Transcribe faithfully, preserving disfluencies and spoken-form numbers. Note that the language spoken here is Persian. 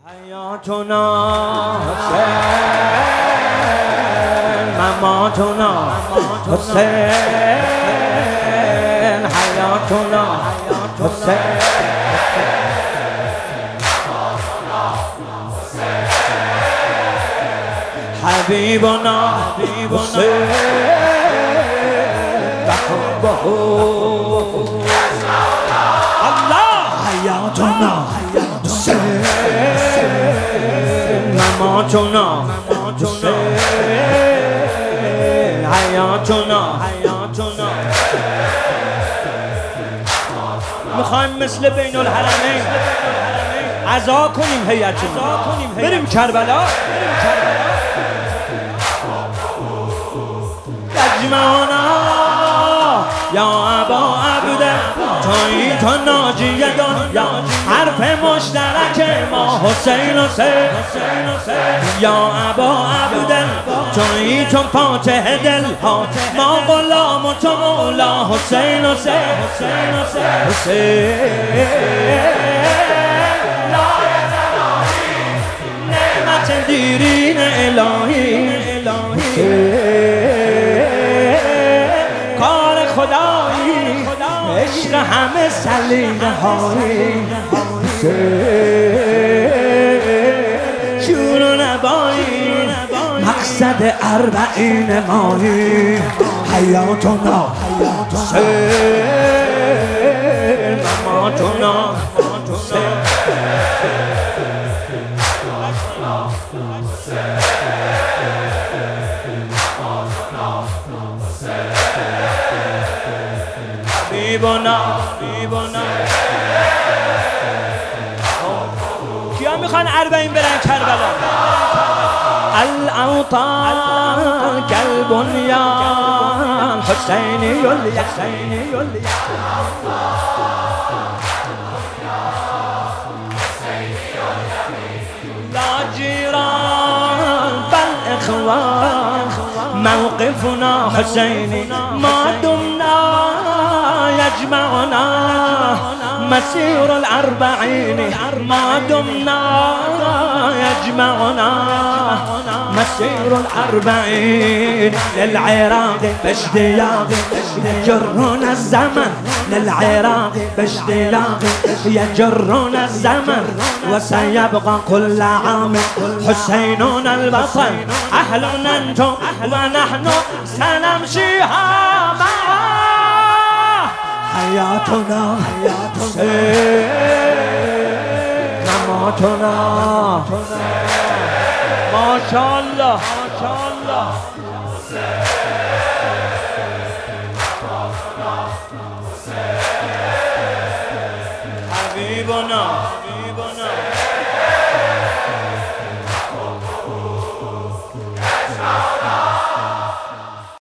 حیاتنا حسین، مماتنا حسین، حیاتنا حسین، حبیبنا حسین، بحبه الله. حیاتنا حسین، مماتنا حسین، حیاتنا حیاتنا. میخوایم مثل بین الحرمین عزا کنیم، هیئتنا بریم کربلا. یجمعنا یا ابا عبده، تویی تو ناجی دنیا، حرف مشترک ما حسین حسین. یا ابا عبده، تویی تو فاتح دل ها، ما غلام و تو مولا حسین حسین حسین. نعمت دیرین الهی کار خدایی، عشق همه سلیقه هایی، شور و نبایی، مقصد اربعین ماهی. حیاتنا حسین، مماتنا حسین. حبیبنا حبیبنا. کیا میخوان اربعین برن کربلا؟ الاوطان کالبنیان، حسینی الیقین. لا جیران بل اخوان، موقفنا حسینی ما دمنا، يجمعنا مسير الأربعين ما دمنا، يجمعنا مسير الأربعين. للعراق باشتياق يجرنا الزمن، للعراق باشتياق يجرنا الزمن، وسيبقى كل عام حسيننا البطل. أهلنا أنتم ونحن سنمشيها معا. حياتنا حسين، مماتنا ما شاء الله ما شاء الله. حبيبنا